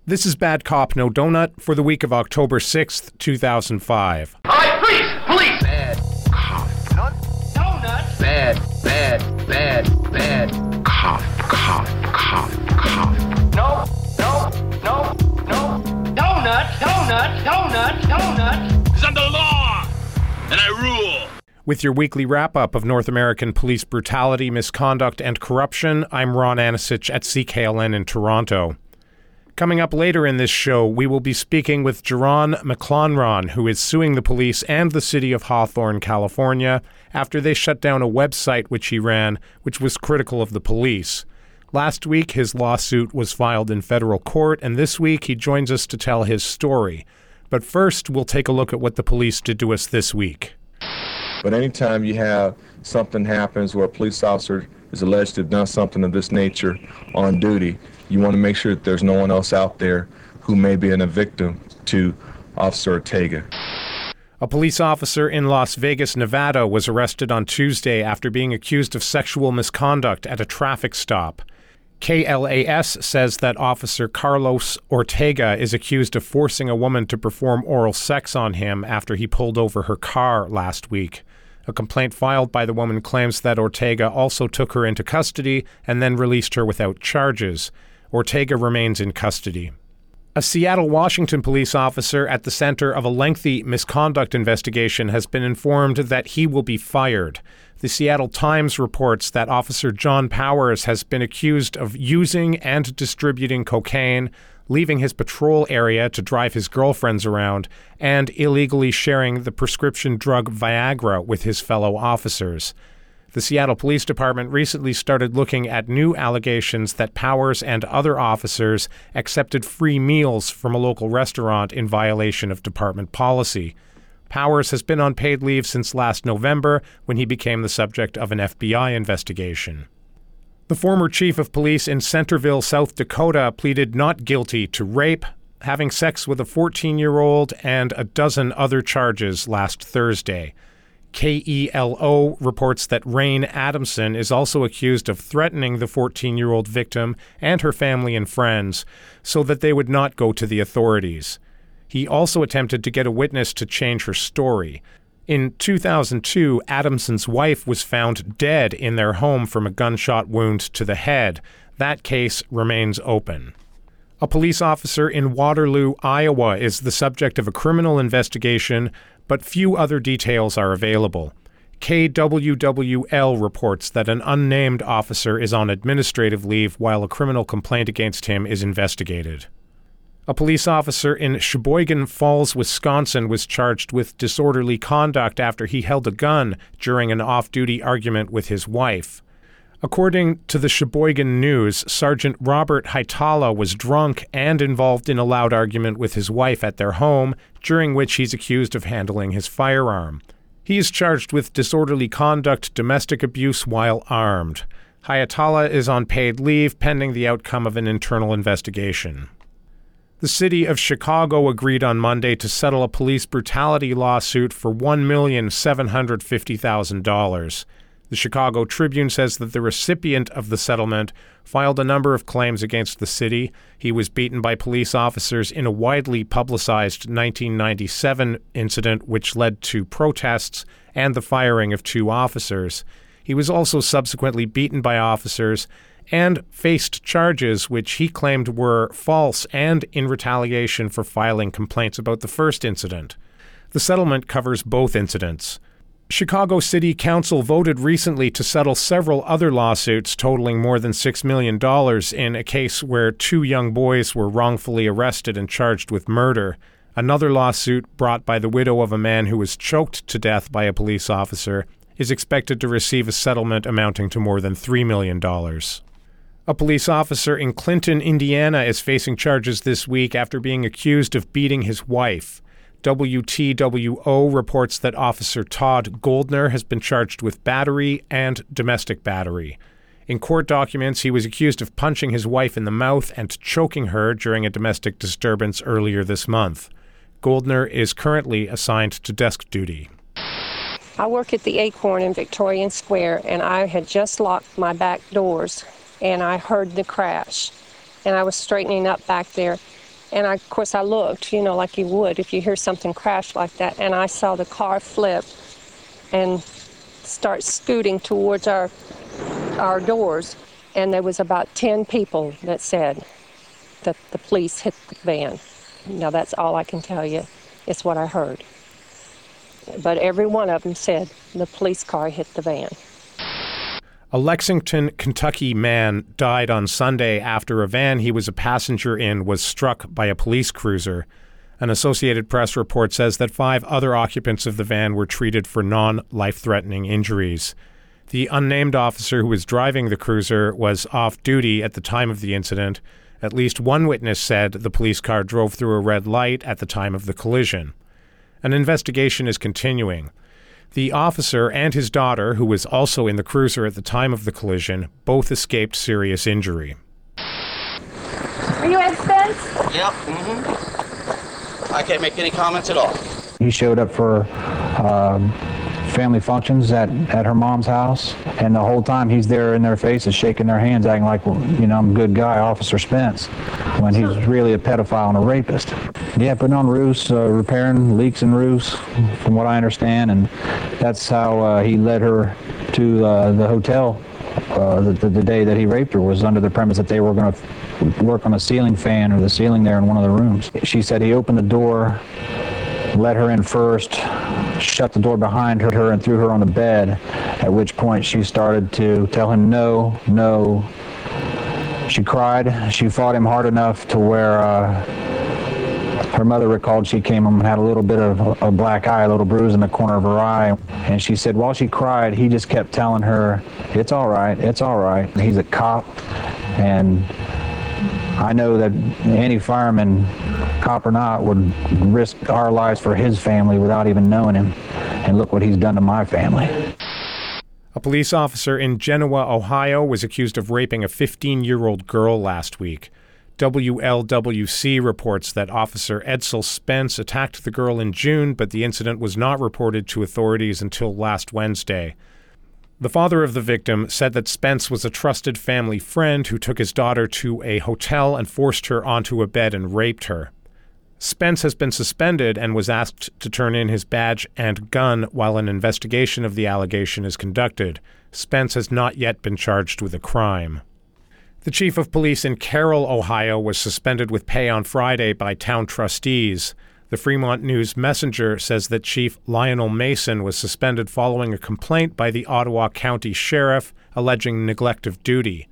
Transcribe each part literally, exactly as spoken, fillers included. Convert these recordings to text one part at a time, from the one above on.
This is Bad Cop, No Donut for the week of October sixth, two thousand five. All right, please, police! Bad cop. No, donut. Bad, bad, bad, bad cop, cop, cop, cop. No, no, no, no. Donut, donut, donut, donut. It's under the law, and I rule. With your weekly wrap-up of North American police brutality, misconduct, and corruption, I'm Ron Anisich at C K L N in Toronto. Coming up later in this show, we will be speaking with Jerron McClonron, who is suing the police and the city of Hawthorne, California, after they shut down a website which he ran, which was critical of the police. Last week, his lawsuit was filed in federal court, and this week he joins us to tell his story. But first, we'll take a look at what the police did to us this week. But anytime you have something happens where a police officer is alleged to have done something of this nature on duty, you want to make sure that there's no one else out there who may be a victim to Officer Ortega. A police officer in Las Vegas, Nevada, was arrested on Tuesday after being accused of sexual misconduct at a traffic stop. K L A S says that Officer Carlos Ortega is accused of forcing a woman to perform oral sex on him after he pulled over her car last week. A complaint filed by the woman claims that Ortega also took her into custody and then released her without charges. Ortega remains in custody. A Seattle, Washington police officer at the center of a lengthy misconduct investigation has been informed that he will be fired. The Seattle Times reports that Officer John Powers has been accused of using and distributing cocaine, leaving his patrol area to drive his girlfriends around, and illegally sharing the prescription drug Viagra with his fellow officers. The Seattle Police Department recently started looking at new allegations that Powers and other officers accepted free meals from a local restaurant in violation of department policy. Powers has been on paid leave since last November, when he became the subject of an F B I investigation. The former chief of police in Centerville, South Dakota, pleaded not guilty to rape, having sex with a fourteen-year-old, and a dozen other charges last Thursday. K E L O reports that Rain Adamson is also accused of threatening the fourteen-year-old victim and her family and friends so that they would not go to the authorities. He also attempted to get a witness to change her story. In two thousand two, Adamson's wife was found dead in their home from a gunshot wound to the head. That case remains open. A police officer in Waterloo, Iowa, is the subject of a criminal investigation, but few other details are available. K W W L reports that an unnamed officer is on administrative leave while a criminal complaint against him is investigated. A police officer in Sheboygan Falls, Wisconsin, was charged with disorderly conduct after he held a gun during an off-duty argument with his wife. According to the Sheboygan News, Sergeant Robert Haitala was drunk and involved in a loud argument with his wife at their home, during which he's accused of handling his firearm. He is charged with disorderly conduct, domestic abuse while armed. Haitala is on paid leave pending the outcome of an internal investigation. The city of Chicago agreed on Monday to settle a police brutality lawsuit for one million seven hundred fifty thousand dollars. The Chicago Tribune says that the recipient of the settlement filed a number of claims against the city. He was beaten by police officers in a widely publicized nineteen ninety-seven incident which led to protests and the firing of two officers. He was also subsequently beaten by officers and faced charges which he claimed were false and in retaliation for filing complaints about the first incident. The settlement covers both incidents. Chicago City Council voted recently to settle several other lawsuits totaling more than six million dollars in a case where two young boys were wrongfully arrested and charged with murder. Another lawsuit, brought by the widow of a man who was choked to death by a police officer, is expected to receive a settlement amounting to more than three million dollars. A police officer in Clinton, Indiana, is facing charges this week after being accused of beating his wife. W T W O reports that Officer Todd Goldner has been charged with battery and domestic battery. In court documents, he was accused of punching his wife in the mouth and choking her during a domestic disturbance earlier this month. Goldner is currently assigned to desk duty. I work at the Acorn in Victorian Square, and I had just locked my back doors, and I heard the crash. And I was straightening up back there, And I, of course, I looked, you know, like you would if you hear something crash like that. And I saw the car flip and start scooting towards our our doors. And there was about ten people that said that the police hit the van. Now, that's all I can tell you. It's what I heard. But every one of them said the police car hit the van. A Lexington, Kentucky man died on Sunday after a van he was a passenger in was struck by a police cruiser. An Associated Press report says that five other occupants of the van were treated for non-life-threatening injuries. The unnamed officer who was driving the cruiser was off duty at the time of the incident. At least one witness said the police car drove through a red light at the time of the collision. An investigation is continuing. The officer and his daughter, who was also in the cruiser at the time of the collision, both escaped serious injury. Are you Ed Spence? Yep. Mm-hmm. I can't make any comments at all. He showed up for um, family functions at, at her mom's house, and the whole time he's there in their faces, shaking their hands, acting like, well, you know, I'm a good guy, Officer Spence, when he's really a pedophile and a rapist. Yeah, putting on roofs, uh, repairing leaks in roofs, from what I understand, and that's how uh, he led her to uh, the hotel uh, the, the, the day that he raped her, was under the premise that they were going to work on a ceiling fan or the ceiling there in one of the rooms. She said he opened the door, let her in first, shut the door behind her and threw her on the bed, at which point she started to tell him no, no. She cried. She fought him hard enough to where uh, her mother recalled she came home and had a little bit of a black eye, a little bruise in the corner of her eye. And she said while she cried, he just kept telling her, it's all right, it's all right. He's a cop, and I know that any fireman, cop or not, would risk our lives for his family without even knowing him. And look what he's done to my family. A police officer in Genoa, Ohio, was accused of raping a fifteen-year-old girl last week. W L W C reports that Officer Edsel Spence attacked the girl in June, but the incident was not reported to authorities until last Wednesday. The father of the victim said that Spence was a trusted family friend who took his daughter to a hotel and forced her onto a bed and raped her. Spence has been suspended and was asked to turn in his badge and gun while an investigation of the allegation is conducted. Spence has not yet been charged with a crime. The chief of police in Carroll, Ohio, was suspended with pay on Friday by town trustees. The Fremont News-Messenger says that Chief Lionel Mason was suspended following a complaint by the Ottawa County Sheriff alleging neglect of duty.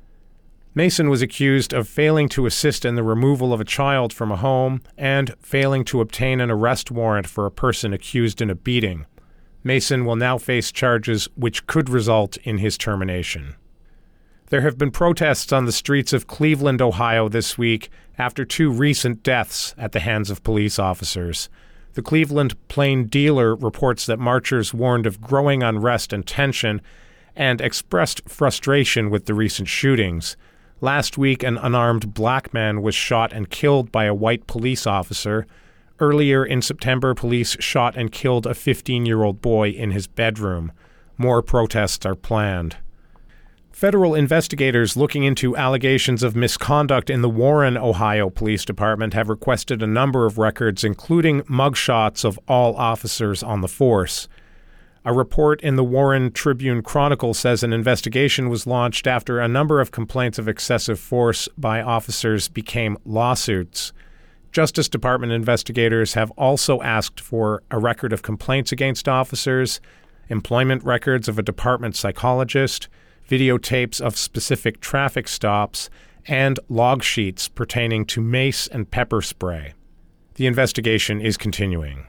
Mason was accused of failing to assist in the removal of a child from a home and failing to obtain an arrest warrant for a person accused in a beating. Mason will now face charges which could result in his termination. There have been protests on the streets of Cleveland, Ohio this week after two recent deaths at the hands of police officers. The Cleveland Plain Dealer reports that marchers warned of growing unrest and tension and expressed frustration with the recent shootings. Last week, an unarmed black man was shot and killed by a white police officer. Earlier in September, police shot and killed a fifteen-year-old boy in his bedroom. More protests are planned. Federal investigators looking into allegations of misconduct in the Warren, Ohio Police Department have requested a number of records, including mugshots of all officers on the force. A report in the Warren Tribune Chronicle says an investigation was launched after a number of complaints of excessive force by officers became lawsuits. Justice Department investigators have also asked for a record of complaints against officers, employment records of a department psychologist, videotapes of specific traffic stops, and log sheets pertaining to mace and pepper spray. The investigation is continuing.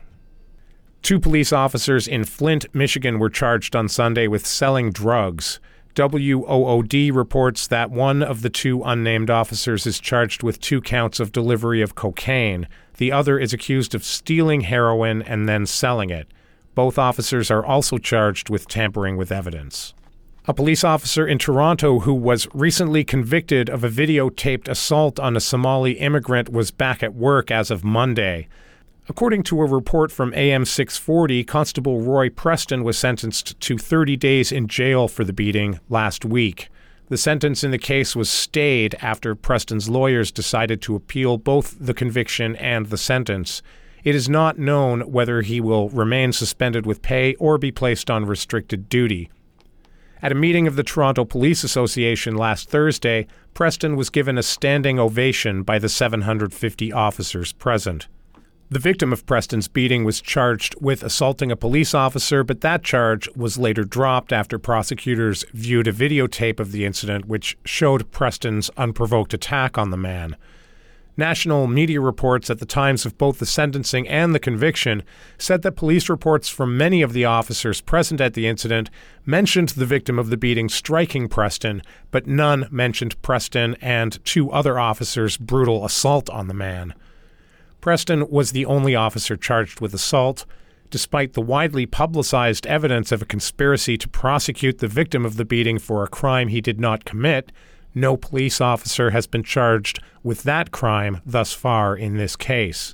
Two police officers in Flint, Michigan were charged on Sunday with selling drugs. W O O D reports that one of the two unnamed officers is charged with two counts of delivery of cocaine. The other is accused of stealing heroin and then selling it. Both officers are also charged with tampering with evidence. A police officer in Toronto who was recently convicted of a videotaped assault on a Somali immigrant was back at work as of Monday. According to a report from A M six forty, Constable Roy Preston was sentenced to thirty days in jail for the beating last week. The sentence in the case was stayed after Preston's lawyers decided to appeal both the conviction and the sentence. It is not known whether he will remain suspended with pay or be placed on restricted duty. At a meeting of the Toronto Police Association last Thursday, Preston was given a standing ovation by the seven hundred fifty officers present. The victim of Preston's beating was charged with assaulting a police officer, but that charge was later dropped after prosecutors viewed a videotape of the incident which showed Preston's unprovoked attack on the man. National media reports at the times of both the sentencing and the conviction said that police reports from many of the officers present at the incident mentioned the victim of the beating striking Preston, but none mentioned Preston and two other officers' brutal assault on the man. Preston was the only officer charged with assault. Despite the widely publicized evidence of a conspiracy to prosecute the victim of the beating for a crime he did not commit, no police officer has been charged with that crime thus far in this case.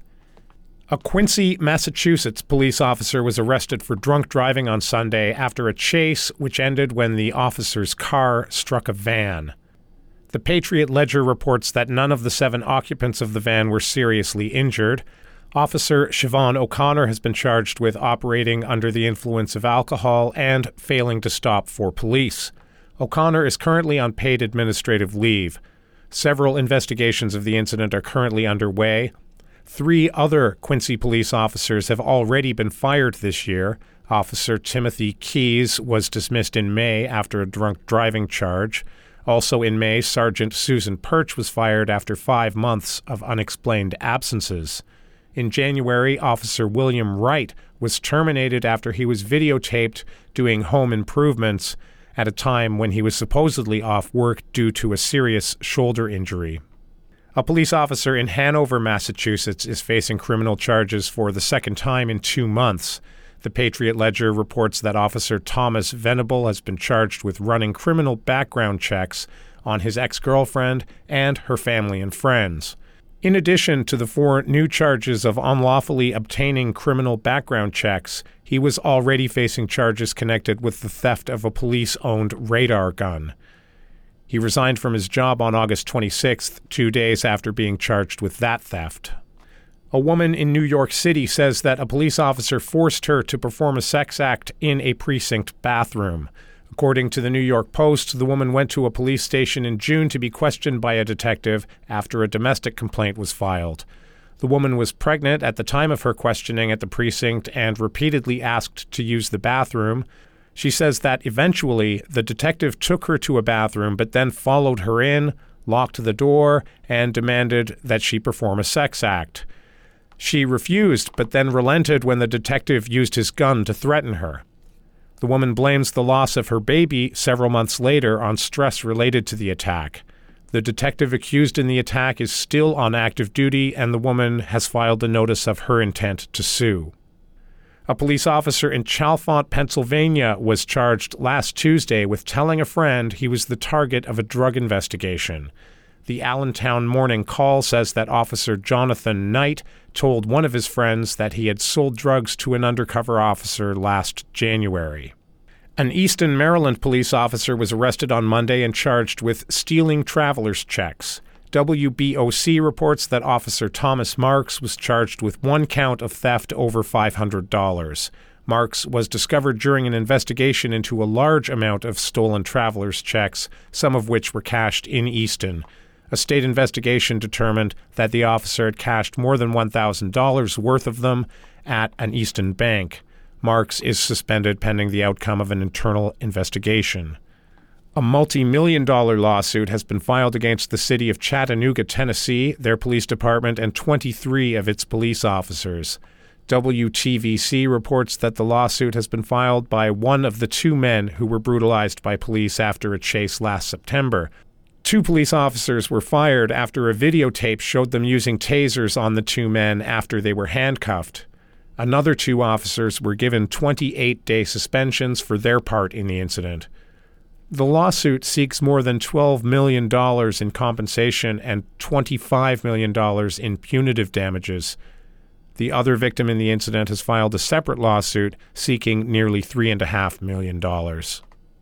A Quincy, Massachusetts police officer was arrested for drunk driving on Sunday after a chase which ended when the officer's car struck a van. The Patriot Ledger reports that none of the seven occupants of the van were seriously injured. Officer Siobhan O'Connor has been charged with operating under the influence of alcohol and failing to stop for police. O'Connor is currently on paid administrative leave. Several investigations of the incident are currently underway. Three other Quincy police officers have already been fired this year. Officer Timothy Keys was dismissed in May after a drunk driving charge. Also in May, Sergeant Susan Perch was fired after five months of unexplained absences. In January, Officer William Wright was terminated after he was videotaped doing home improvements at a time when he was supposedly off work due to a serious shoulder injury. A police officer in Hanover, Massachusetts, is facing criminal charges for the second time in two months. The Patriot Ledger reports that Officer Thomas Venable has been charged with running criminal background checks on his ex-girlfriend and her family and friends. In addition to the four new charges of unlawfully obtaining criminal background checks, he was already facing charges connected with the theft of a police-owned radar gun. He resigned from his job on August twenty-sixth, two days after being charged with that theft. A woman in New York City says that a police officer forced her to perform a sex act in a precinct bathroom. According to the New York Post, the woman went to a police station in June to be questioned by a detective after a domestic complaint was filed. The woman was pregnant at the time of her questioning at the precinct and repeatedly asked to use the bathroom. She says that eventually the detective took her to a bathroom but then followed her in, locked the door, and demanded that she perform a sex act. She refused but then relented when the detective used his gun to threaten her. The woman blames the loss of her baby several months later on stress related to the attack. The detective accused in the attack is still on active duty, and the woman has filed a notice of her intent to sue. A police officer in Chalfont, Pennsylvania, was charged last Tuesday with telling a friend he was the target of a drug investigation. The Allentown Morning Call says that Officer Jonathan Knight told one of his friends that he had sold drugs to an undercover officer last January. An Easton, Maryland police officer was arrested on Monday and charged with stealing traveler's checks. W B O C reports that Officer Thomas Marks was charged with one count of theft over five hundred dollars. Marks was discovered during an investigation into a large amount of stolen traveler's checks, some of which were cashed in Easton. A state investigation determined that the officer had cashed more than one thousand dollars worth of them at an Easton bank. Marks is suspended pending the outcome of an internal investigation. A multi-million dollar lawsuit has been filed against the city of Chattanooga, Tennessee, their police department, and twenty-three of its police officers. W T V C reports that the lawsuit has been filed by one of the two men who were brutalized by police after a chase last September. Two police officers were fired after a videotape showed them using tasers on the two men after they were handcuffed. Another two officers were given twenty-eight day suspensions for their part in the incident. The lawsuit seeks more than twelve million dollars in compensation and twenty-five million dollars in punitive damages. The other victim in the incident has filed a separate lawsuit seeking nearly three point five million dollars.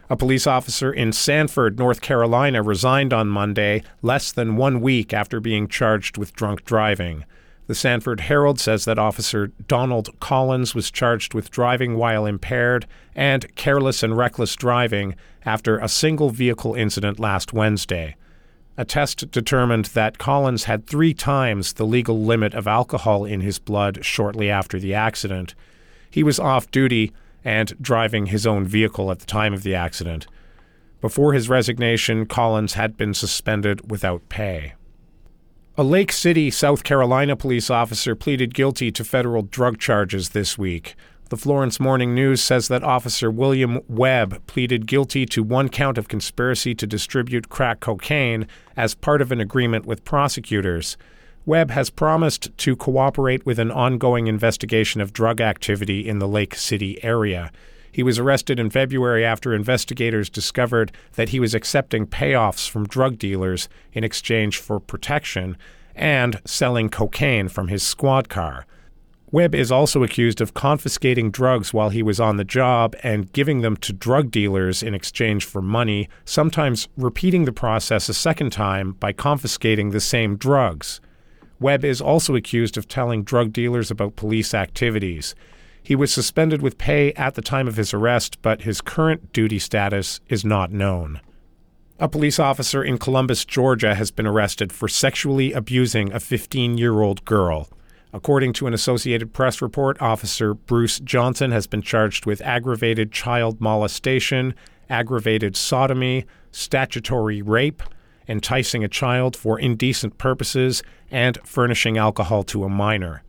A police officer in Sanford, North Carolina, resigned on Monday, less than one week after being charged with drunk driving. The Sanford Herald says that Officer Donald Collins was charged with driving while impaired and careless and reckless driving after a single vehicle incident last Wednesday. A test determined that Collins had three times the legal limit of alcohol in his blood shortly after the accident. He was off duty and driving his own vehicle at the time of the accident. Before his resignation, Collins had been suspended without pay. A Lake City, South Carolina police officer pleaded guilty to federal drug charges this week. The Florence Morning News says that Officer William Webb pleaded guilty to one count of conspiracy to distribute crack cocaine as part of an agreement with prosecutors. Webb has promised to cooperate with an ongoing investigation of drug activity in the Lake City area. He was arrested in February after investigators discovered that he was accepting payoffs from drug dealers in exchange for protection and selling cocaine from his squad car. Webb is also accused of confiscating drugs while he was on the job and giving them to drug dealers in exchange for money, sometimes repeating the process a second time by confiscating the same drugs. Webb is also accused of telling drug dealers about police activities. He was suspended with pay at the time of his arrest, but his current duty status is not known. A police officer in Columbus, Georgia, has been arrested for sexually abusing a fifteen-year-old girl. According to an Associated Press report, Officer Bruce Johnson has been charged with aggravated child molestation, aggravated sodomy, statutory rape, enticing a child for indecent purposes, and furnishing alcohol to a minor.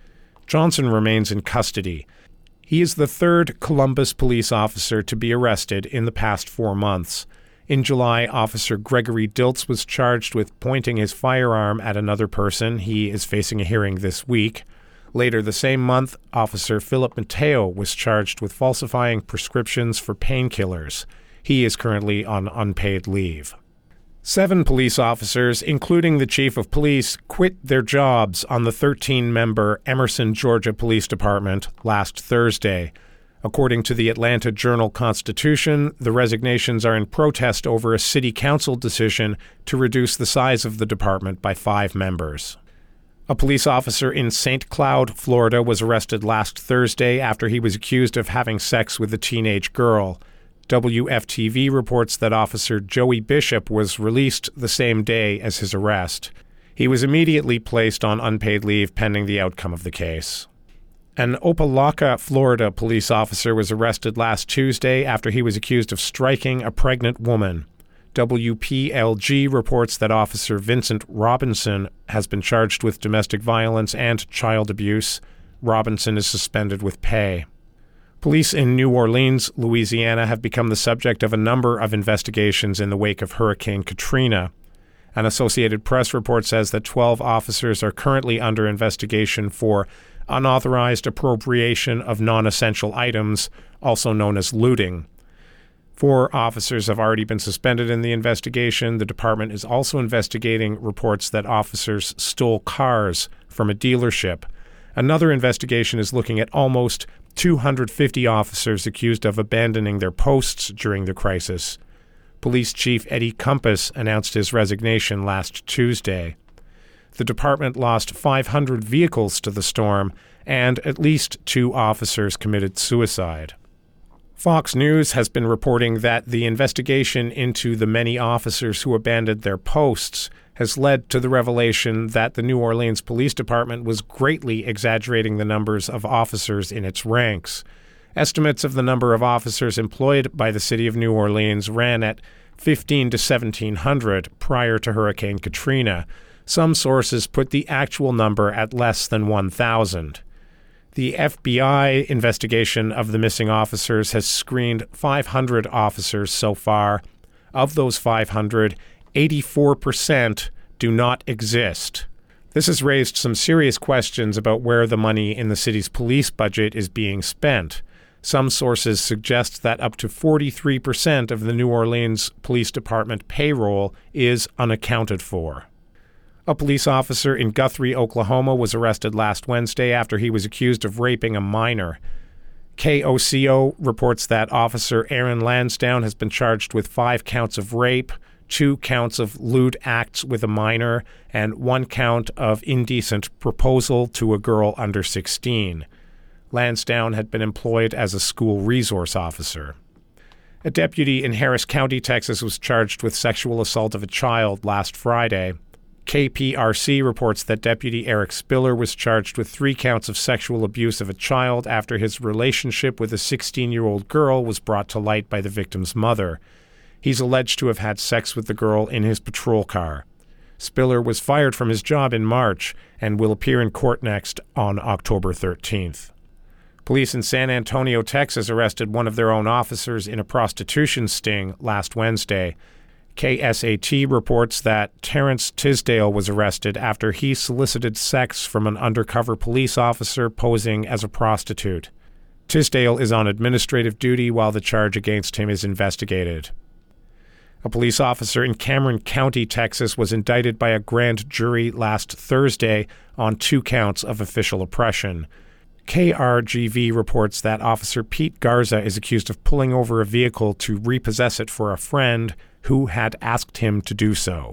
Johnson remains in custody. He is the third Columbus police officer to be arrested in the past four months. In July, Officer Gregory Diltz was charged with pointing his firearm at another person. He is facing a hearing this week. Later the same month, Officer Philip Mateo was charged with falsifying prescriptions for painkillers. He is currently on unpaid leave. Seven police officers, including the chief of police, quit their jobs on the thirteen-member Emerson, Georgia Police Department last Thursday. According to the Atlanta Journal-Constitution, the resignations are in protest over a city council decision to reduce the size of the department by five members. A police officer in Saint Cloud, Florida, was arrested last Thursday after he was accused of having sex with a teenage girl. W F T V reports that Officer Joey Bishop was released the same day as his arrest. He was immediately placed on unpaid leave pending the outcome of the case. An Opelika, Florida police officer was arrested last Tuesday after he was accused of striking a pregnant woman. W P L G reports that Officer Vincent Robinson has been charged with domestic violence and child abuse. Robinson is suspended with pay. Police in New Orleans, Louisiana, have become the subject of a number of investigations in the wake of Hurricane Katrina. An Associated Press report says that twelve officers are currently under investigation for unauthorized appropriation of non-essential items, also known as looting. Four officers have already been suspended in the investigation. The department is also investigating reports that officers stole cars from a dealership. Another investigation is looking at almost two hundred fifty officers accused of abandoning their posts during the crisis. Police Chief Eddie Compass announced his resignation last Tuesday. The department lost five hundred vehicles to the storm, and at least two officers committed suicide. Fox News has been reporting that the investigation into the many officers who abandoned their posts has led to the revelation that the New Orleans Police Department was greatly exaggerating the numbers of officers in its ranks. Estimates of the number of officers employed by the city of New Orleans ran at fifteen to seventeen hundred prior to Hurricane Katrina. Some sources put the actual number at less than one thousand. The F B I investigation of the missing officers has screened five hundred officers so far. Of those five hundred, eighty-four percent do not exist. This has raised some serious questions about where the money in the city's police budget is being spent. Some sources suggest that up to forty-three percent of the New Orleans Police Department payroll is unaccounted for. A police officer in Guthrie, Oklahoma, was arrested last Wednesday after he was accused of raping a minor. K O C O reports that Officer Aaron Lansdowne has been charged with five counts of rape, two counts of lewd acts with a minor, and one count of indecent proposal to a girl under sixteen. Lansdowne had been employed as a school resource officer. A deputy in Harris County, Texas, was charged with sexual assault of a child last Friday. K P R C reports that Deputy Eric Spiller was charged with three counts of sexual abuse of a child after his relationship with a sixteen-year-old girl was brought to light by the victim's mother. He's alleged to have had sex with the girl in his patrol car. Spiller was fired from his job in March and will appear in court next on October thirteenth. Police in San Antonio, Texas, arrested one of their own officers in a prostitution sting last Wednesday. K S A T reports that Terrence Tisdale was arrested after he solicited sex from an undercover police officer posing as a prostitute. Tisdale is on administrative duty while the charge against him is investigated. A police officer in Cameron County, Texas, was indicted by a grand jury last Thursday on two counts of official oppression. K R G V reports that Officer Pete Garza is accused of pulling over a vehicle to repossess it for a friend who had asked him to do so.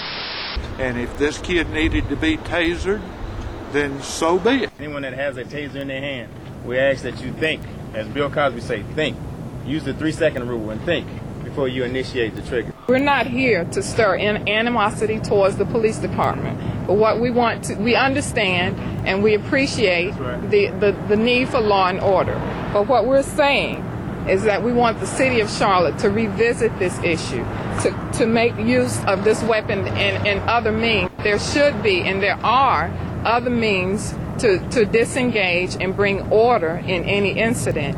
And if this kid needed to be tasered, then so be it. Anyone that has a taser in their hand, we ask that you think. As Bill Cosby say, think. Use the three-second rule and think before you initiate the trigger. We're not here to stir in animosity towards the police department. But what we want to, we understand and we appreciate right. the, the, the need for law and order. But what we're saying is that we want the city of Charlotte to revisit this issue, to, to make use of this weapon and, and other means. There should be, and there are, other means to, to disengage and bring order in any incident.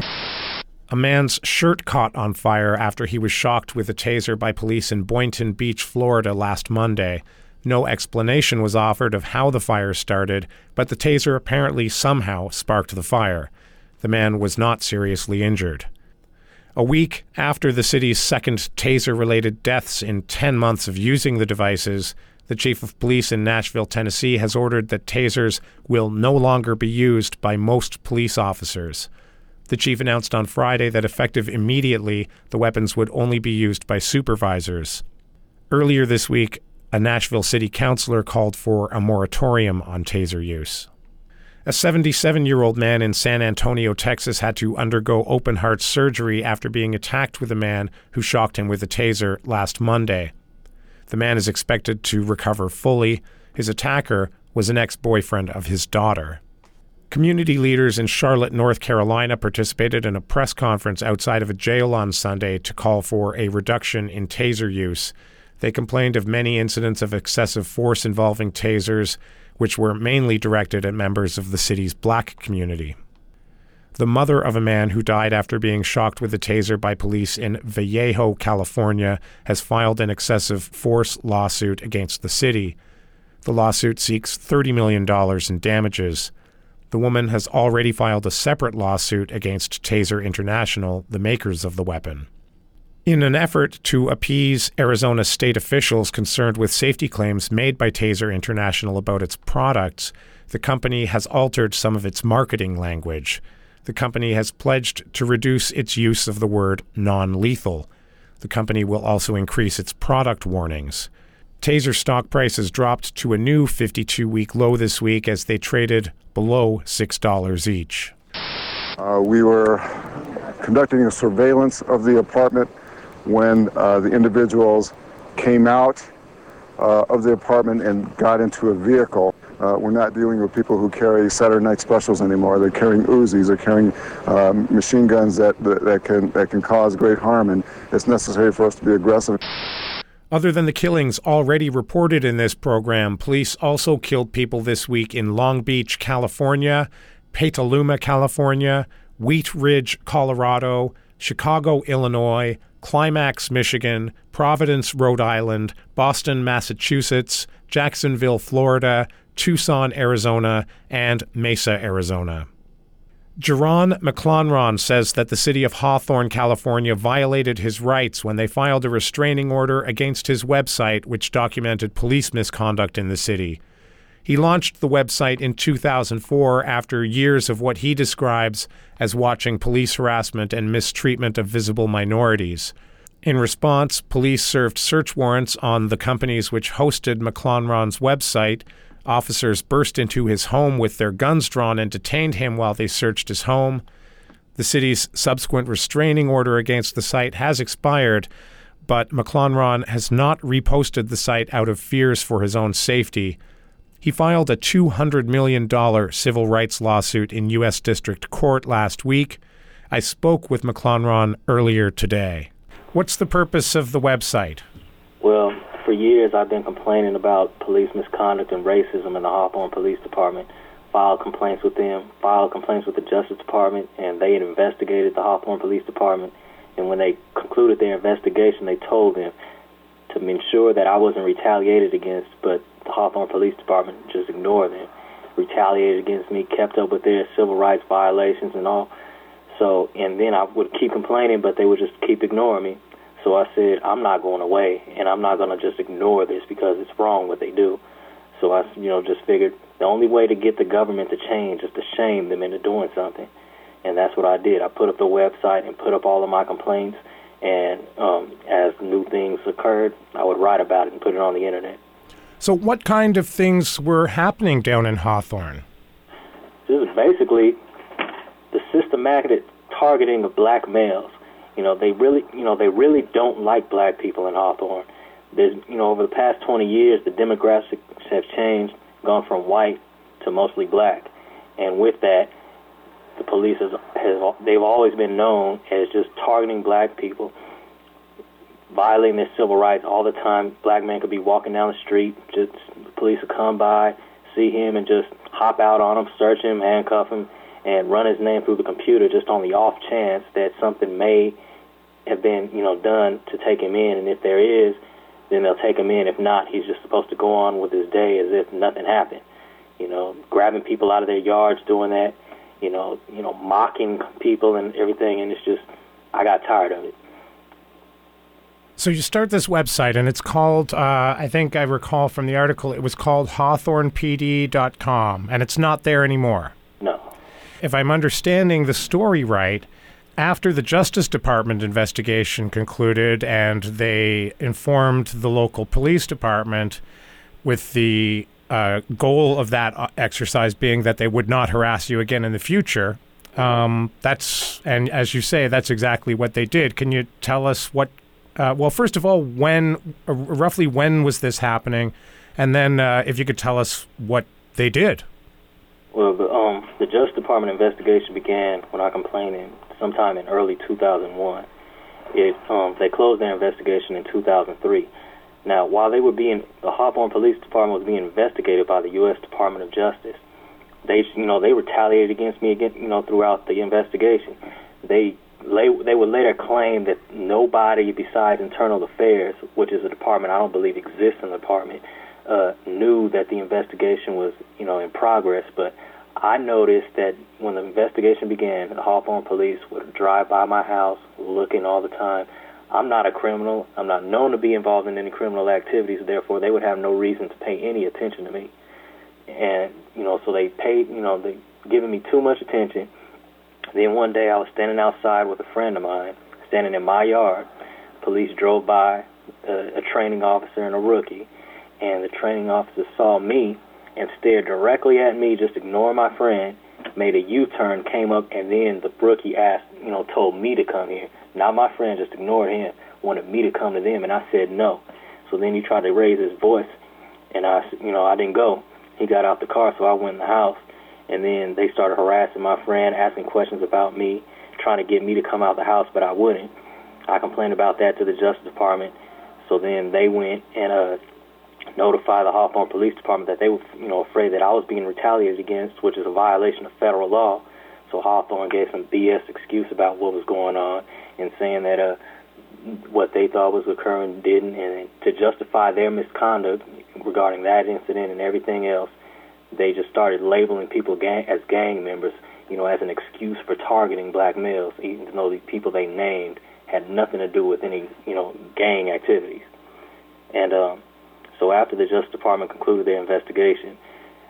A man's shirt caught on fire after he was shocked with a taser by police in Boynton Beach, Florida last Monday. No explanation was offered of how the fire started, but the taser apparently somehow sparked the fire. The man was not seriously injured. A week after the city's second taser-related deaths in ten months of using the devices, the chief of police in Nashville, Tennessee, has ordered that tasers will no longer be used by most police officers. The chief announced on Friday that effective immediately, the weapons would only be used by supervisors. Earlier this week, a Nashville city councilor called for a moratorium on taser use. A seventy-seven-year-old man in San Antonio, Texas, had to undergo open-heart surgery after being attacked with a man who shocked him with a taser last Monday. The man is expected to recover fully. His attacker was an ex-boyfriend of his daughter. Community leaders in Charlotte, North Carolina, participated in a press conference outside of a jail on Sunday to call for a reduction in taser use. They complained of many incidents of excessive force involving tasers, which were mainly directed at members of the city's black community. The mother of a man who died after being shocked with a taser by police in Vallejo, California, has filed an excessive force lawsuit against the city. The lawsuit seeks thirty million dollars in damages. The woman has already filed a separate lawsuit against Taser International, the makers of the weapon. In an effort to appease Arizona state officials concerned with safety claims made by Taser International about its products, the company has altered some of its marketing language. The company has pledged to reduce its use of the word non-lethal. The company will also increase its product warnings. Taser stock prices dropped to a new fifty-two-week low this week as they traded below six dollars each. Uh, we were conducting a surveillance of the apartment when uh, the individuals came out uh, of the apartment and got into a vehicle. Uh, we're not dealing with people who carry Saturday night specials anymore. They're carrying Uzis, they're carrying um, machine guns that, that, that can that can cause great harm, and it's necessary for us to be aggressive. Other than the killings already reported in this program, police also killed people this week in Long Beach, California, Petaluma, California, Wheat Ridge, Colorado, Chicago, Illinois, Climax, Michigan, Providence, Rhode Island, Boston, Massachusetts, Jacksonville, Florida, Tucson, Arizona, and Mesa, Arizona. Jerron McClonron says that the city of Hawthorne, California violated his rights when they filed a restraining order against his website which documented police misconduct in the city. He launched the website in two thousand four after years of what he describes as watching police harassment and mistreatment of visible minorities. In response, police served search warrants on the companies which hosted McClonron's website. Officers burst into his home with their guns drawn and detained him while they searched his home. The city's subsequent restraining order against the site has expired, but McClonron has not reposted the site out of fears for his own safety. He filed a two hundred million dollars civil rights lawsuit in U S District Court last week. I spoke with McClonron earlier today. What's the purpose of the website? Well, for years I've been complaining about police misconduct and racism in the Hawthorne Police Department. Filed complaints with them, filed complaints with the Justice Department, and they had investigated the Hawthorne Police Department. And when they concluded their investigation, they told them to ensure that I wasn't retaliated against, but the Hawthorne Police Department just ignored them, retaliated against me, kept up with their civil rights violations and all. So, and then I would keep complaining, but they would just keep ignoring me. So I said, I'm not going away, and I'm not going to just ignore this because it's wrong what they do. So I, you know, just figured the only way to get the government to change is to shame them into doing something. And that's what I did. I put up the website and put up all of my complaints, and um, as new things occurred, I would write about it and put it on the internet. So what kind of things were happening down in Hawthorne? This is basically the systematic targeting of black males. You know, they really, you know, they really don't like black people in Hawthorne. There's, you know, over the past twenty years, the demographics have changed, gone from white to mostly black. And with that, the police has, has they've always been known as just targeting black people, violating their civil rights all the time. Black men could be walking down the street, just the police would come by, see him, and just hop out on him, search him, handcuff him, and run his name through the computer just on the off chance that something may have been, you know, done to take him in. And if there is, then they'll take him in. If not, he's just supposed to go on with his day as if nothing happened. You know, grabbing people out of their yards, doing that, you know, you know, mocking people and everything. And it's just, I got tired of it. So you start this website, and it's called, uh, I think I recall from the article, it was called Hawthorne P D dot com, and it's not there anymore. No. If I'm understanding the story right, after the Justice Department investigation concluded and they informed the local police department with the uh, goal of that exercise being that they would not harass you again in the future, um, that's, and as you say, that's exactly what they did. Can you tell us what, uh, well, first of all, when, uh, roughly when was this happening? And then uh, if you could tell us what they did. Well, the, um, the Justice Department investigation began when I complained in sometime in early two thousand one. It um, they closed their investigation in two thousand three. Now, while they were being, the Hawthorne Police Department was being investigated by the U S Department of Justice, they, you know, they retaliated against me again, you know, throughout the investigation. They lay, they would later claim that nobody besides Internal Affairs, which is a department I don't believe exists in the department, uh, knew that the investigation was, you know, in progress. But I noticed that when the investigation began, the Hawthorne police would drive by my house looking all the time. I'm not a criminal. I'm not known to be involved in any criminal activities. Therefore, they would have no reason to pay any attention to me. And, you know, so they paid, you know, they giving me too much attention. Then one day I was standing outside with a friend of mine, standing in my yard. Police drove by, uh, a training officer and a rookie. And the training officer saw me and stared directly at me, just ignoring my friend, made a U-turn, came up, and then the rookie asked, you know, told me to come here. Not my friend, just ignored him, wanted me to come to them, and I said no. So then he tried to raise his voice, and I, you know, I didn't go. He got out the car, so I went in the house, and then they started harassing my friend, asking questions about me, trying to get me to come out the house, but I wouldn't. I complained about that to the Justice Department, so then they went and uh, notified the Hawthorne Police Department that they were, you know, afraid that I was being retaliated against, which is a violation of federal law. So Hawthorne gave some B S excuse about what was going on and saying that uh, what they thought was occurring didn't. And to justify their misconduct regarding that incident and everything else, they just started labeling people gang- as gang members, you know, as an excuse for targeting black males, even though the people they named had nothing to do with any, you know, gang activities. And um, so after the Justice Department concluded their investigation,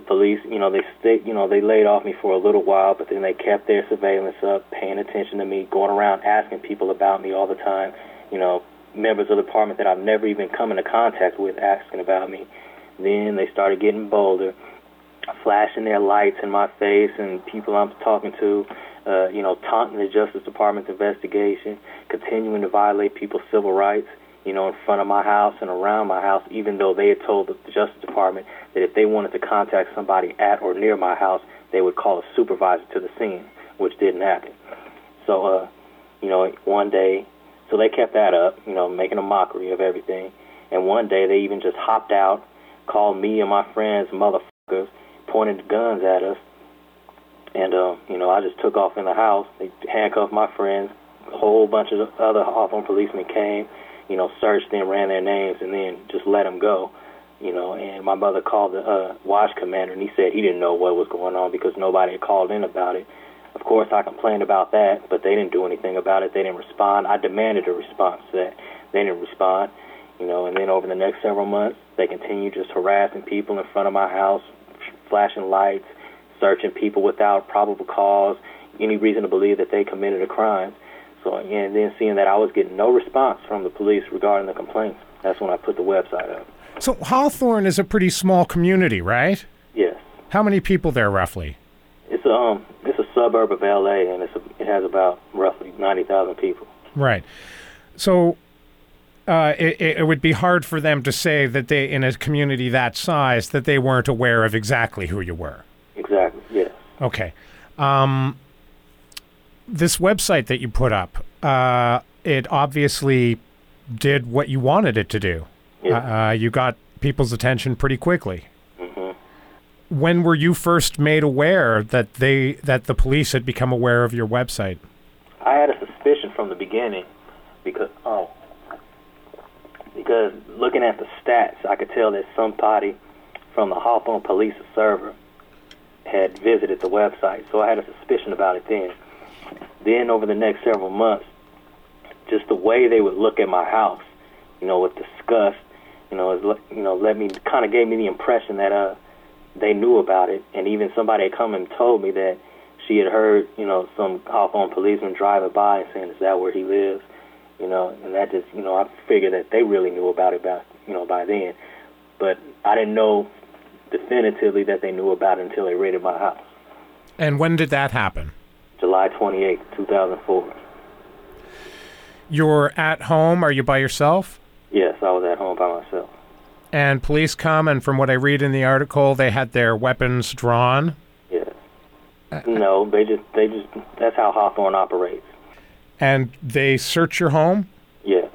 police, you know, they stay, you know, they laid off me for a little while, but then they kept their surveillance up, paying attention to me, going around asking people about me all the time. You know, members of the department that I've never even come into contact with asking about me. Then they started getting bolder, flashing their lights in my face and people I'm talking to, uh, you know, taunting the Justice Department's investigation, continuing to violate people's civil rights, you know, in front of my house and around my house, even though they had told the Justice Department that if they wanted to contact somebody at or near my house, they would call a supervisor to the scene, which didn't happen. So, uh, you know, one day, so they kept that up, you know, making a mockery of everything. And one day they even just hopped out, called me and my friends motherfuckers, pointed guns at us. And, uh, you know, I just took off in the house. They handcuffed my friends. A whole bunch of other Hawthorne policemen came, you know, searched them, ran their names, and then just let them go. You know, and my brother called the uh, watch commander, and he said he didn't know what was going on because nobody had called in about it. Of course, I complained about that, but they didn't do anything about it. They didn't respond. I demanded a response to that. They didn't respond. You know, and then over the next several months, they continued just harassing people in front of my house, flashing lights, searching people without probable cause, any reason to believe that they committed a crime. So, and then seeing that I was getting no response from the police regarding the complaints, that's when I put the website up. So Hawthorne is a pretty small community, right? Yes. How many people there, roughly? It's a, um, it's a suburb of L A, and it's a, it has about roughly ninety thousand people. Right. So uh, it, it would be hard for them to say that they, in a community that size, that they weren't aware of exactly who you were. Exactly, yes. Okay. Um, this website that you put up, uh, it obviously did what you wanted it to do. Yeah. Uh, you got people's attention pretty quickly. Mm-hmm. When were you first made aware that they that the police had become aware of your website? I had a suspicion from the beginning because oh, because looking at the stats, I could tell that somebody from the Hawthorne police server had visited the website, so I had a suspicion about it then. Then over the next several months, just the way they would look at my house, you know, with disgust, you know, is, you know, let me kind of gave me the impression that uh they knew about it, and even somebody had come and told me that she had heard, you know, some Hawthorne policeman driving by and saying, "Is that where he lives?" You know, and that just, you know, I figured that they really knew about it, about, you know, by then, but I didn't know definitively that they knew about it until they raided my house. And when did that happen? July twenty-eighth, two thousand four. You're at home? Are you by yourself? Yes, I was at home by myself. And police come, and from what I read in the article, they had their weapons drawn? Yes. Uh, no, they just, they just, that's how Hawthorne operates. And they search your home? Yes.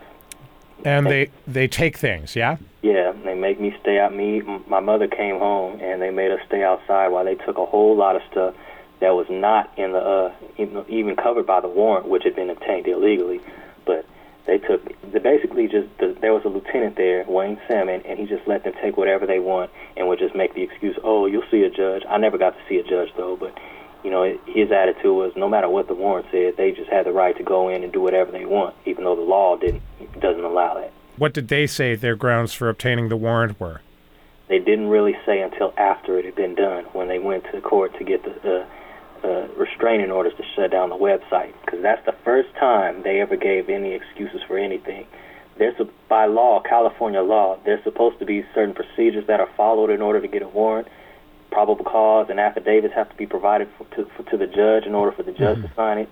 And they, they take things, yeah? Yeah, they make me stay out. Me, my mother came home, and they made us stay outside while they took a whole lot of stuff that was not in the, uh, even covered by the warrant, which had been obtained illegally. But they took, they basically just, the, there was a lieutenant there, Wayne Salmon, and he just let them take whatever they want and would just make the excuse, "Oh, you'll see a judge." I never got to see a judge, though, but, you know, his attitude was no matter what the warrant said, they just had the right to go in and do whatever they want, even though the law didn't doesn't allow that. What did they say their grounds for obtaining the warrant were? They didn't really say until after it had been done, when they went to court to get the uh, uh, restraining orders to shut down the website, because that's the first time they ever gave any excuses for anything. There's a, by law, California law, there's supposed to be certain procedures that are followed in order to get a warrant. Probable cause and affidavits have to be provided for, to, for, to the judge in order for the judge mm-hmm. to sign it.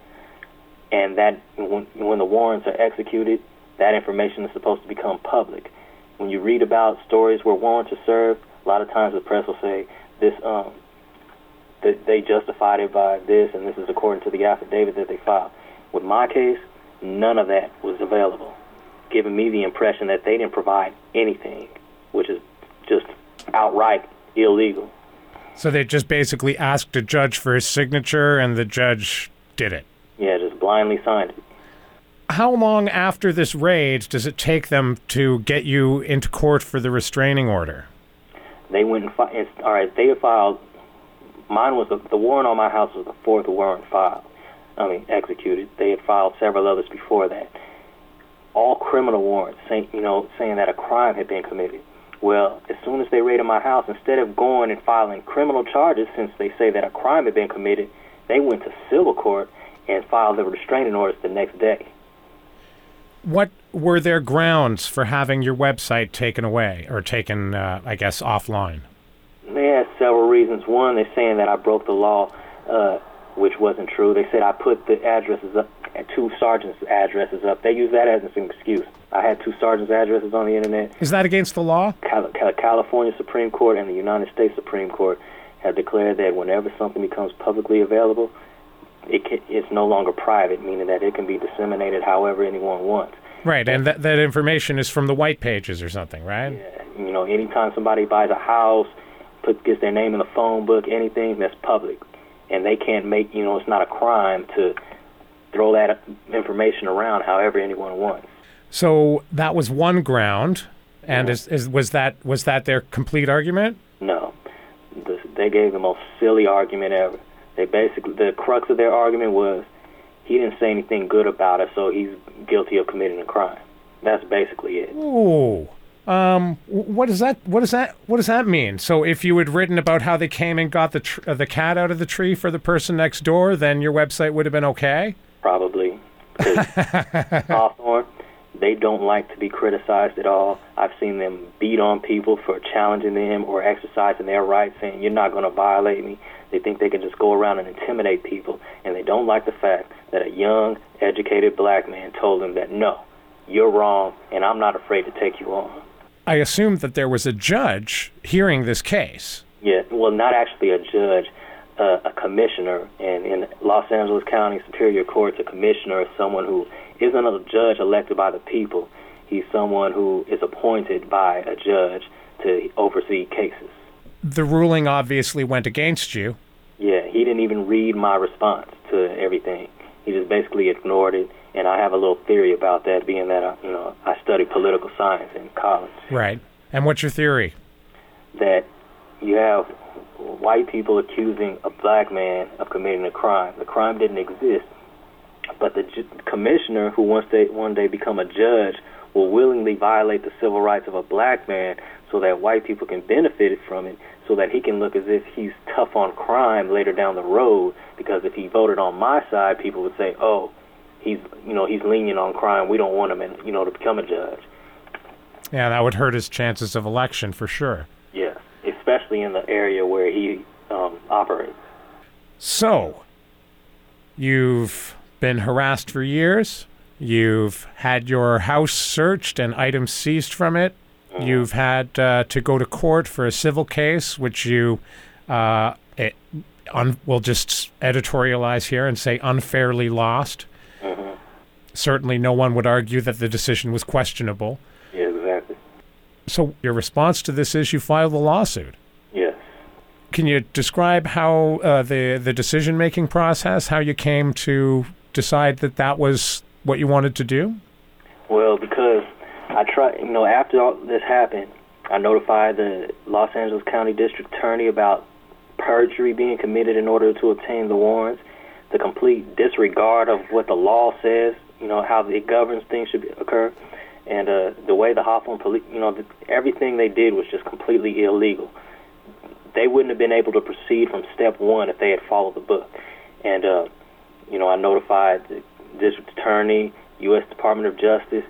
And that when, when the warrants are executed, that information is supposed to become public. When you read about stories where warrants are served, a lot of times the press will say this, um, that they justified it by this, and this is according to the affidavit that they filed. With my case, none of that was available, giving me the impression that they didn't provide anything, which is just outright illegal. So they just basically asked a judge for his signature, and the judge did it? Yeah, just blindly signed it. How long after this raid does it take them to get you into court for the restraining order? They went and filed. All right, they had filed. Mine was the, the warrant on my house was the fourth warrant filed. I mean, executed. They had filed several others before that. All criminal warrants, saying you know, saying that a crime had been committed. Well, as soon as they raided my house, instead of going and filing criminal charges, since they say that a crime had been committed, they went to civil court and filed the restraining orders the next day. What were their grounds for having your website taken away, or taken, uh, I guess, offline? They had several reasons. One, they're saying that I broke the law, uh, which wasn't true. They said I put the addresses up, two sergeants' addresses up. They used that as an excuse. I had two sergeants' addresses on the internet. Is that against the law? Cal- Cal- California Supreme Court and the United States Supreme Court have declared that whenever something becomes publicly available, it can, it's no longer private, meaning that it can be disseminated however anyone wants. Right, and that that information is from the white pages or something, right? Yeah, you know, anytime somebody buys a house, put gets their name in the phone book, anything that's public, and they can't make, you know, it's not a crime to throw that information around however anyone wants. So that was one ground, and Yeah. is, is was that was that their complete argument? No, the, they gave the most silly argument ever. They basically, the crux of their argument was he didn't say anything good about us, so he's guilty of committing a crime. That's basically it. Ooh. Um, what does that? What does that? What does that mean? So, if you had written about how they came and got the tr- uh, the cat out of the tree for the person next door, then your website would have been okay. Probably. Hawthorne, they don't like to be criticized at all. I've seen them beat on people for challenging them or exercising their rights, saying you're not going to violate me. They think they can just go around and intimidate people, and they don't like the fact that a young, educated black man told them that no, you're wrong, and I'm not afraid to take you on. I assumed that there was a judge hearing this case. Yeah, well, not actually a judge, uh, a commissioner. And in Los Angeles County Superior Court, a commissioner is someone who isn't a judge elected by the people. He's someone who is appointed by a judge to oversee cases. The ruling obviously went against you. Yeah, he didn't even read my response to everything. He just basically ignored it. And I have a little theory about that, being that I, you know, I studied political science in college. Right. And what's your theory? That you have white people accusing a black man of committing a crime. The crime didn't exist, but the ju- commissioner, who wants to one day become a judge, will willingly violate the civil rights of a black man so that white people can benefit from it, so that he can look as if he's tough on crime later down the road. Because if he voted on my side, people would say, "Oh, he's, you know, he's lenient on crime. We don't want him, in, you know, to become a judge." Yeah, that would hurt his chances of election for sure. Yes, especially in the area where he um, operates. So, you've been harassed for years. You've had your house searched and items seized from it. Mm-hmm. You've had uh, to go to court for a civil case, which you uh, it, un- will just editorialize here and say unfairly lost. Mm-hmm. Certainly no one would argue that the decision was questionable. Yeah, exactly. So your response to this is you filed a lawsuit. Yes. Can you describe how uh, the, the decision-making process, how you came to decide that that was what you wanted to do? Well, because I try, you know, after all this happened, I notified the Los Angeles County District Attorney about perjury being committed in order to obtain the warrants, the complete disregard of what the law says, you know, how it governs things should occur, and uh, the way the Hawthorne police, you know, the, everything they did was just completely illegal. They wouldn't have been able to proceed from step one if they had followed the book. And, uh, you know, I notified the District Attorney, U S Department of Justice.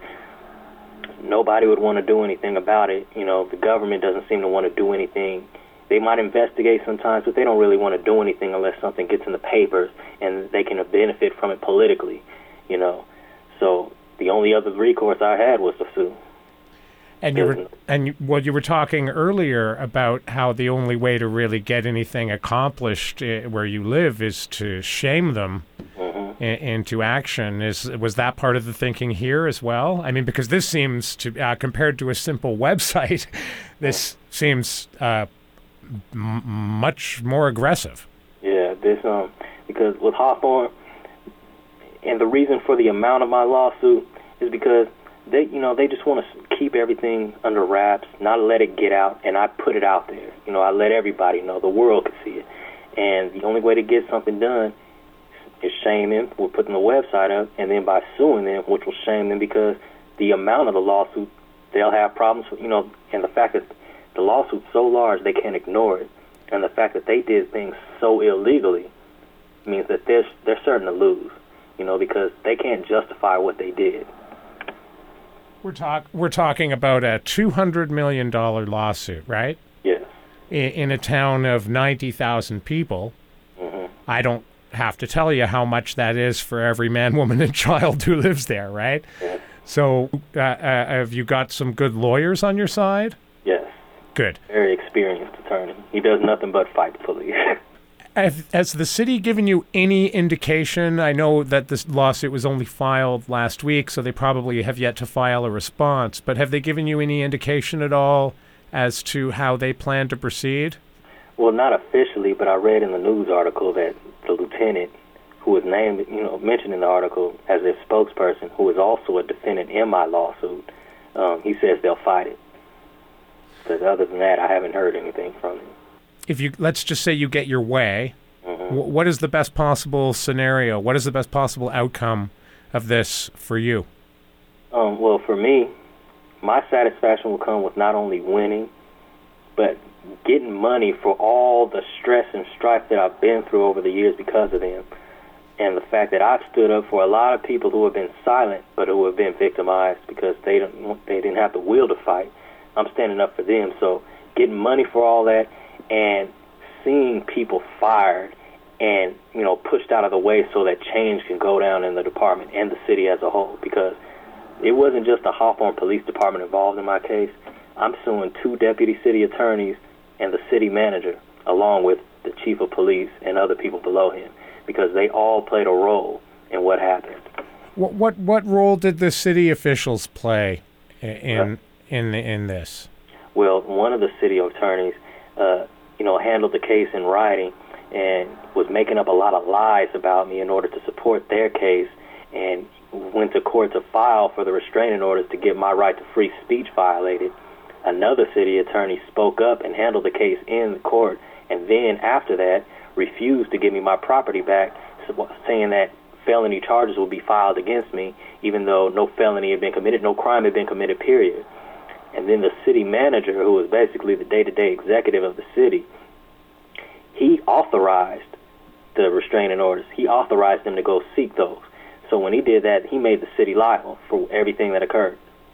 Nobody would want to do anything about it. You know, the government doesn't seem to want to do anything. They might investigate sometimes, but they don't really want to do anything unless something gets in the papers and they can benefit from it politically, you know. So the only other recourse I had was to sue. And you were, and you, well, you were talking earlier about how the only way to really get anything accomplished uh, where you live is to shame them mm-hmm. in, into action. Is was that part of the thinking here as well? I mean, because this seems to, uh, compared to a simple website, this mm-hmm. seems uh, m- much more aggressive. Yeah, this um because with Hawthorne, and the reason for the amount of my lawsuit is because they, you know, they just want to keep everything under wraps, not let it get out, and I put it out there. You know, I let everybody know, the world could see it. And the only way to get something done is shame them. We're putting the website up, and then by suing them, which will shame them because the amount of the lawsuit, they'll have problems with, you know, and the fact that the lawsuit's so large they can't ignore it. And the fact that they did things so illegally means that they're, they're certain to lose, you know, because they can't justify what they did. We're, talk- we're talking about a two hundred million dollars lawsuit, right? Yes. In, in a town of ninety thousand people. Mm-hmm. I don't have to tell you how much that is for every man, woman, and child who lives there, right? Yes. So uh, uh, have you got some good lawyers on your side? Yes. Good. Very experienced attorney. He does nothing but fight the police. Have, has the city given you any indication? I know that this lawsuit was only filed last week, so they probably have yet to file a response, but have they given you any indication at all as to how they plan to proceed? Well, not officially, but I read in the news article that the lieutenant, who was named, you know, mentioned in the article as their spokesperson, who is also a defendant in my lawsuit, um, he says they'll fight it. Because other than that, I haven't heard anything from him. If you let's just say you get your way, mm-hmm. w- what is the best possible scenario? What is the best possible outcome of this for you? Um, well, for me, my satisfaction will come with not only winning, but getting money for all the stress and strife that I've been through over the years because of them, and the fact that I've stood up for a lot of people who have been silent, but who have been victimized because they don't they didn't have the will to fight. I'm standing up for them. So getting money for all that, and seeing people fired and, you know, pushed out of the way so that change can go down in the department and the city as a whole, because it wasn't just the Hawthorne Police Department involved in my case. I'm suing two deputy city attorneys and the city manager, along with the chief of police and other people below him, because they all played a role in what happened. What what, what role did the city officials play in in in this? Well, one of the city attorneys, uh, you know, handled the case in writing and was making up a lot of lies about me in order to support their case, and went to court to file for the restraining orders to get my right to free speech violated. Another city attorney spoke up and handled the case in the court, and then after that refused to give me my property back, saying that felony charges would be filed against me, even though no felony had been committed, no crime had been committed, period. And then the city manager, who was basically the day-to-day executive of the city, he authorized the restraining orders. He authorized them to go seek those. So when he did that, he made the city liable for everything that occurred.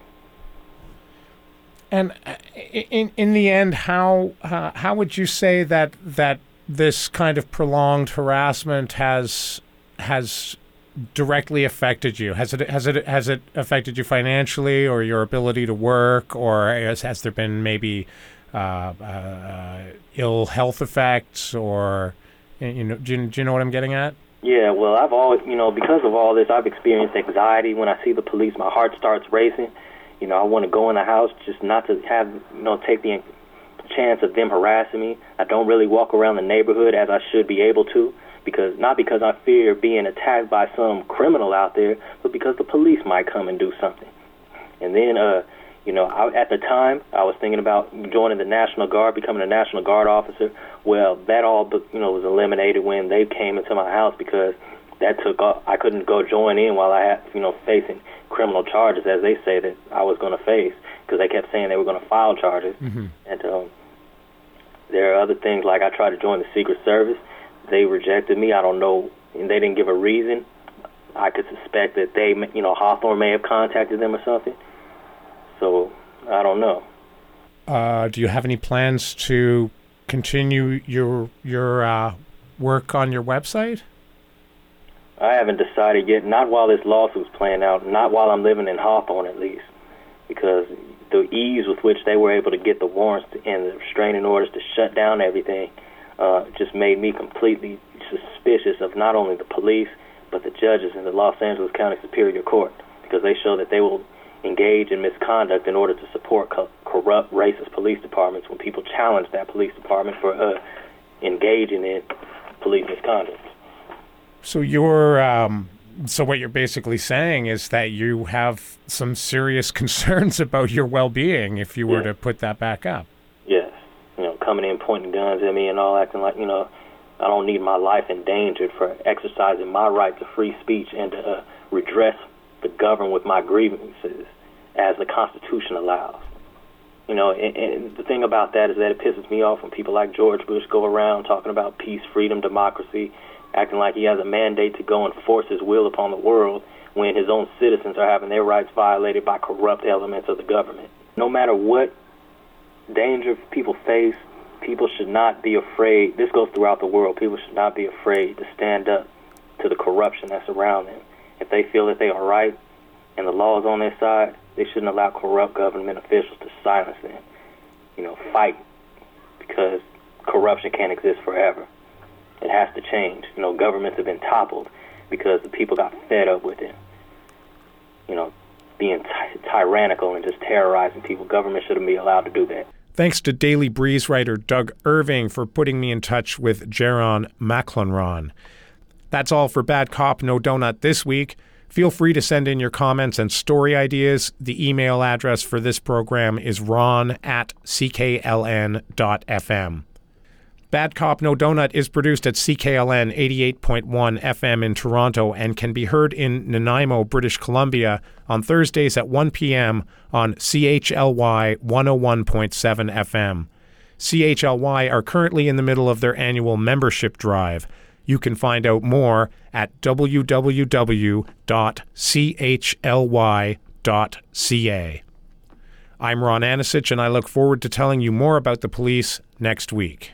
And in in the end, how uh, how would you say that that this kind of prolonged harassment has has directly affected you? Has it has it has it affected you financially, or your ability to work, or has, has there been maybe uh, uh, ill health effects, or you know, do you, do you know what I'm getting at? Yeah, well, I've always, you know, because of all this, I've experienced anxiety. When I see the police, my heart starts racing. You know, I want to go in the house just not to have, you know, take the chance of them harassing me. I don't really walk around the neighborhood as I should be able to, because not because I fear being attacked by some criminal out there, but because the police might come and do something. And then, uh, you know, I, at the time, I was thinking about joining the National Guard, becoming a National Guard officer. Well, that all, you know, was eliminated when they came into my house, because that took off. I couldn't go join in while I had, you know, facing criminal charges, as they say that I was going to face, because they kept saying they were going to file charges. Mm-hmm. And um, there are other things, like I tried to join the Secret Service. They rejected me. I don't know, and they didn't give a reason. I could suspect that they, you know, Hawthorne may have contacted them or something. So I don't know. Uh, do you have any plans to continue your your uh, work on your website? I haven't decided yet, not while this lawsuit's playing out, not while I'm living in Hawthorne at least, because the ease with which they were able to get the warrants and the restraining orders to shut down everything uh, just made me completely suspicious of not only the police, but the judges in the Los Angeles County Superior Court, because they show that they will engage in misconduct in order to support co- corrupt, racist police departments when people challenge that police department for uh, engaging in police misconduct. So you're, um, so what you're basically saying is that you have some serious concerns about your well-being if you were Yeah. to put that back up. Yes. You know, coming in, pointing guns at me and all, acting like, you know, I don't need my life endangered for exercising my right to free speech and to uh, redress the government with my grievances as the Constitution allows. You know, and, and the thing about that is that it pisses me off when people like George Bush go around talking about peace, freedom, democracy, acting like he has a mandate to go and force his will upon the world when his own citizens are having their rights violated by corrupt elements of the government. No matter what danger people face, people should not be afraid. This goes throughout the world. People should not be afraid to stand up to the corruption that's around them. If they feel that they are right and the law is on their side, they shouldn't allow corrupt government officials to silence them. You know, fight, because corruption can't exist forever. It has to change. You know, governments have been toppled because the people got fed up with it. You know, being ty- tyrannical and just terrorizing people. Government shouldn't be allowed to do that. Thanks to Daily Breeze writer Doug Irving for putting me in touch with Jaron McLenron. That's all for Bad Cop, No Donut this week. Feel free to send in your comments and story ideas. The email address for this program is ron at c k l n dot f m. Bad Cop No Donut is produced at C K L N eighty-eight point one F M in Toronto and can be heard in Nanaimo, British Columbia on Thursdays at one p.m. on C H L Y one oh one point seven F M. C H L Y are currently in the middle of their annual membership drive. You can find out more at w w w dot c h l y dot c a. I'm Ron Anisich, and I look forward to telling you more about the police next week.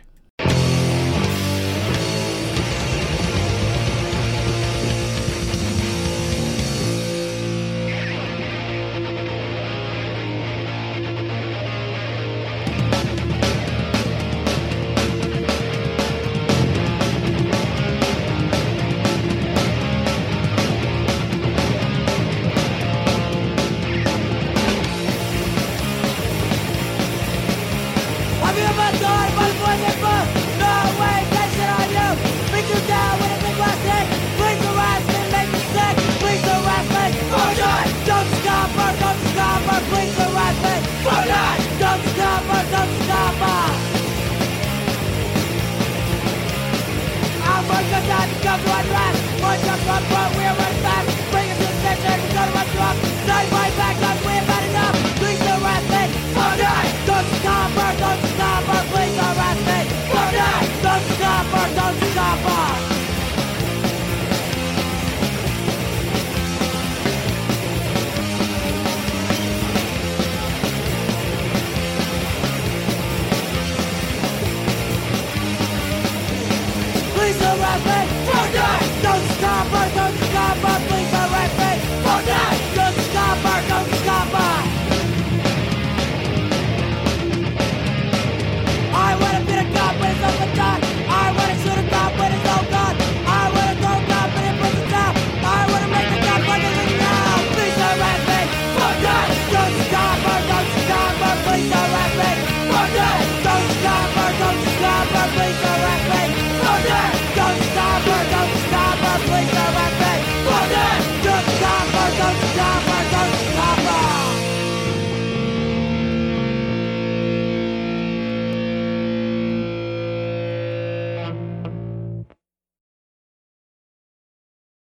Come